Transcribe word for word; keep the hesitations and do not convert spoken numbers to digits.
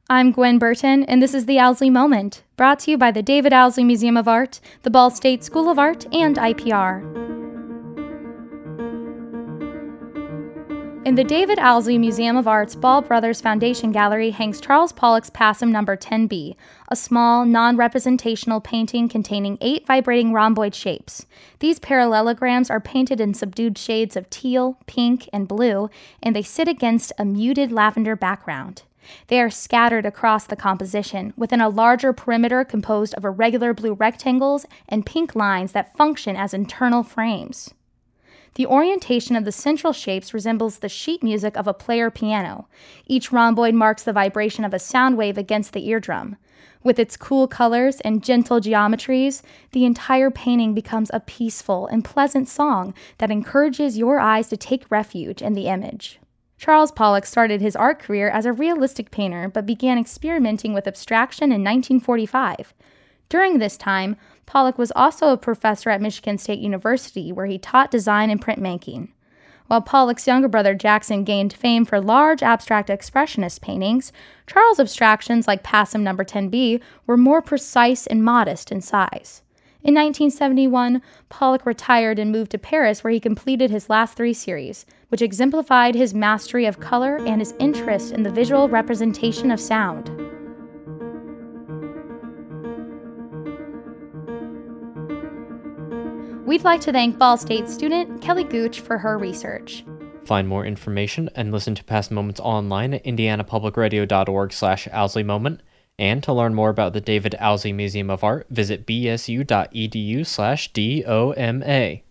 I'm Gwen Burton, and this is the Owsley Moment, brought to you by the David Owsley Museum of Art, the Ball State School of Art, and I P R. In the David Owsley Museum of Art's Ball Brothers Foundation Gallery hangs Charles Pollock's Passum number ten B, a small, non-representational painting containing eight vibrating rhomboid shapes. These parallelograms are painted in subdued shades of teal, pink, and blue, and they sit against a muted lavender background. They are scattered across the composition, within a larger perimeter composed of irregular blue rectangles and pink lines that function as internal frames. The orientation of the central shapes resembles the sheet music of a player piano. Each rhomboid marks the vibration of a sound wave against the eardrum. With its cool colors and gentle geometries, the entire painting becomes a peaceful and pleasant song that encourages your eyes to take refuge in the image. Charles Pollock started his art career as a realistic painter, but began experimenting with abstraction in nineteen forty-five. During this time, Pollock was also a professor at Michigan State University, where he taught design and printmaking. While Pollock's younger brother Jackson gained fame for large abstract expressionist paintings, Charles' abstractions like Passum number ten B were more precise and modest in size. In nineteen seventy-one, Pollock retired and moved to Paris, where he completed his last three series, which exemplified his mastery of color and his interest in the visual representation of sound. We'd like to thank Ball State student Kelly Gooch for her research. Find more information and listen to past moments online at indianapublicradio.org slash Owsley Moment. And to learn more about the David Owsley Museum of Art, visit bsu.edu slash DOMA.